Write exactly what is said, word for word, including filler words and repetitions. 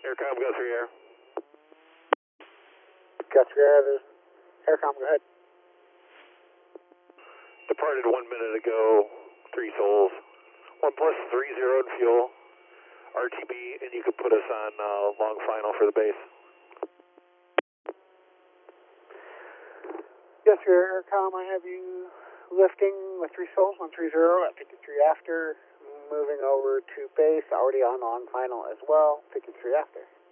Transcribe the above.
Aircom, go through air. Guthrie Air, this is Aircom, go ahead. Departed one minute ago, three souls. One plus three zero in fuel, R T B, and you could put us on uh, long final for the base. Guthrie Air, Aircom, I have you lifting with three souls, one three zero at fifty-three after, moving over to base, already on long final as well, fifty-three after.